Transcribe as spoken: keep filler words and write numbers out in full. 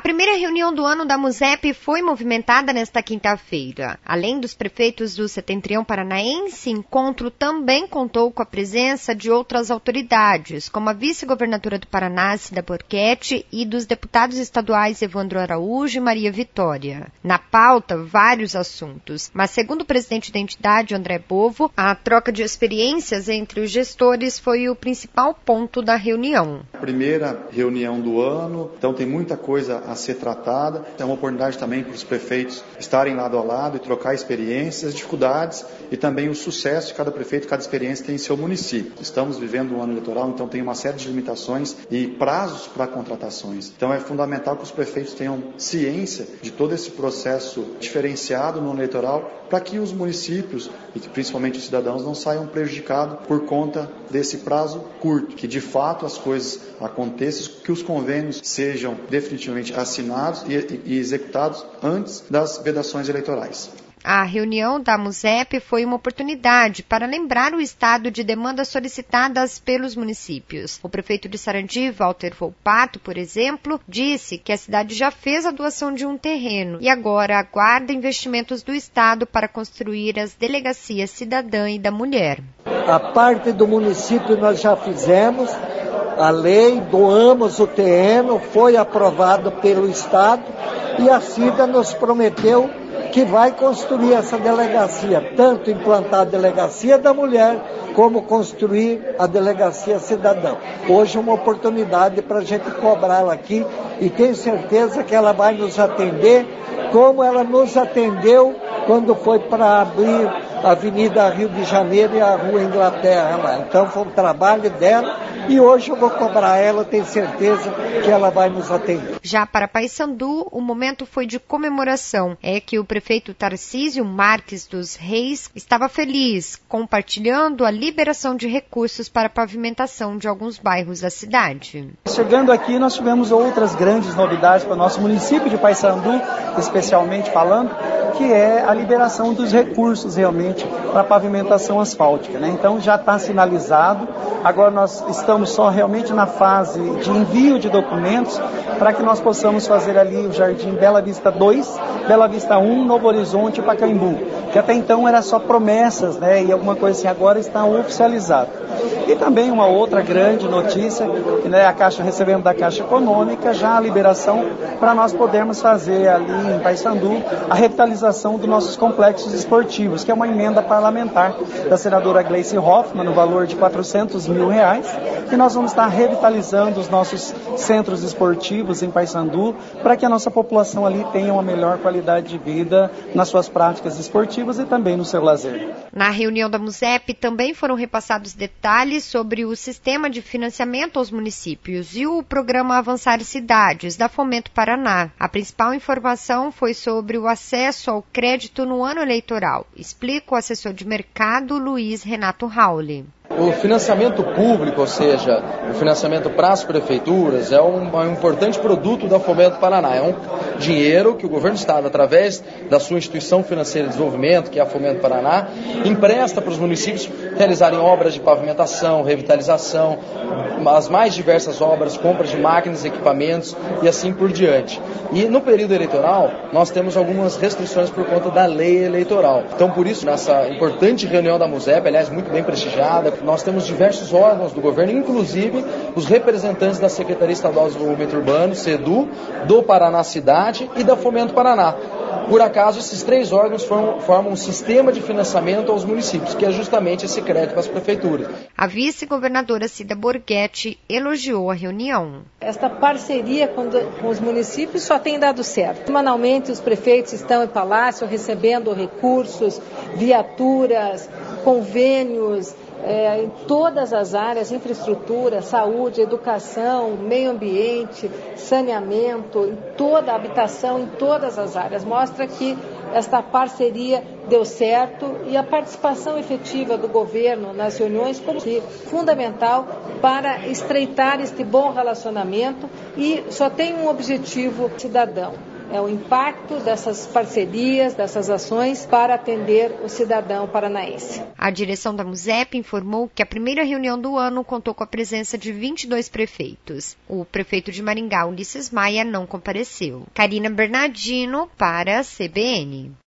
primeira reunião do ano da MUSEP foi movimentada nesta quinta-feira. Além dos prefeitos do Setentrião Paranaense, o encontro também contou com a presença de outras autoridades, como a vice-governadora do Paraná, Cida Borghetti, e dos deputados estaduais Evandro Araújo e Maria Vitória. Na pauta, vários assuntos, mas segundo o presidente da entidade, André Bovo, a troca de experiências entre os gestores foi o principal ponto da reunião. Primeira reunião do ano, então tem muita coisa a ser tratada. É uma oportunidade também para os prefeitos estarem lado a lado e trocar experiências, as dificuldades e também o sucesso de cada prefeito, cada experiência tem em seu município. Estamos vivendo um ano eleitoral, então tem uma série de limitações e prazos para contratações. Então é fundamental que os prefeitos tenham ciência de todo esse processo diferenciado no ano eleitoral para que os municípios e principalmente os cidadãos não saiam prejudicados por conta desse prazo curto, que de fato as coisas aconteçam, que os convênios sejam definitivamente assinados e, e executados antes das vedações eleitorais. A reunião da MUSEP foi uma oportunidade para lembrar o estado de demandas solicitadas pelos municípios. O prefeito de Sarandi, Walter Volpato, por exemplo, disse que a cidade já fez a doação de um terreno e agora aguarda investimentos do estado para construir as delegacias cidadã e da mulher. A parte do município nós já fizemos a lei, doamos o terreno, foi aprovado pelo estado e a Cida nos prometeu que vai construir essa delegacia, tanto implantar a delegacia da mulher, como construir a delegacia cidadã. Hoje uma oportunidade para a gente cobrá-la aqui e tenho certeza que ela vai nos atender como ela nos atendeu quando foi para abrir a Avenida Rio de Janeiro e a Rua Inglaterra lá. Então foi um trabalho dela e hoje eu vou cobrar ela, tenho certeza que ela vai nos atender. Já para Paysandu, o momento foi de comemoração. É que o prefeito Tarcísio Marques dos Reis estava feliz, compartilhando a liberação de recursos para a pavimentação de alguns bairros da cidade. Chegando aqui, nós tivemos outras grandes novidades para o nosso município de Paysandu, especialmente falando, que é a liberação dos recursos realmente para a pavimentação asfáltica, né? Então já está sinalizado, agora nós estamos só realmente na fase de envio de documentos para que nós possamos fazer ali o Jardim Bela Vista dois, Bela Vista um, Novo Horizonte e Pacaembu, que até então era só promessas, né? E alguma coisa assim, agora está oficializado. E também uma outra grande notícia, né, a Caixa, recebendo da Caixa Econômica já a liberação para nós podermos fazer ali em Paysandu a revitalização dos nossos complexos esportivos, que é uma emenda parlamentar da senadora Gleice Hoffmann, no valor de quatrocentos mil reais, e nós vamos estar revitalizando os nossos centros esportivos em Paysandu para que a nossa população ali tenha uma melhor qualidade de vida nas suas práticas esportivas e também no seu lazer. Na reunião da MUSEP também foram repassados detalhes sobre o sistema de financiamento aos municípios e o programa Avançar Cidades, da Fomento Paraná. A principal informação foi sobre o acesso ao crédito no ano eleitoral. Explica o assessor de mercado Luiz Renato Rauli. O financiamento público, ou seja, o financiamento para as prefeituras, é um, é um importante produto da Fomento Paraná. É um dinheiro que o governo do estado, através da sua instituição financeira de desenvolvimento, que é a Fomento Paraná, empresta para os municípios realizarem obras de pavimentação, revitalização, as mais diversas obras, compras de máquinas, equipamentos e assim por diante. E no período eleitoral, nós temos algumas restrições por conta da lei eleitoral. Então, por isso, nessa importante reunião da MUSEP, aliás, muito bem prestigiada, nós temos diversos órgãos do governo, inclusive os representantes da Secretaria Estadual de Desenvolvimento Urbano, SEDU, do Paraná Cidade e da Fomento Paraná. Por acaso, esses três órgãos formam, formam um sistema de financiamento aos municípios, que é justamente esse crédito para as prefeituras. A vice-governadora Cida Borghetti elogiou a reunião. Esta parceria com, com os municípios só tem dado certo. Semanalmente, os prefeitos estão em palácio recebendo recursos, viaturas, convênios, É, em todas as áreas, infraestrutura, saúde, educação, meio ambiente, saneamento, em toda a habitação, em todas as áreas. Mostra que esta parceria deu certo e a participação efetiva do governo nas reuniões como fundamental para estreitar este bom relacionamento e só tem um objetivo cidadão, é o impacto dessas parcerias, dessas ações para atender o cidadão paranaense. A direção da MUSEP informou que a primeira reunião do ano contou com a presença de vinte e dois prefeitos. O prefeito de Maringá, Ulisses Maia, não compareceu. Karina Bernardino para a C B N.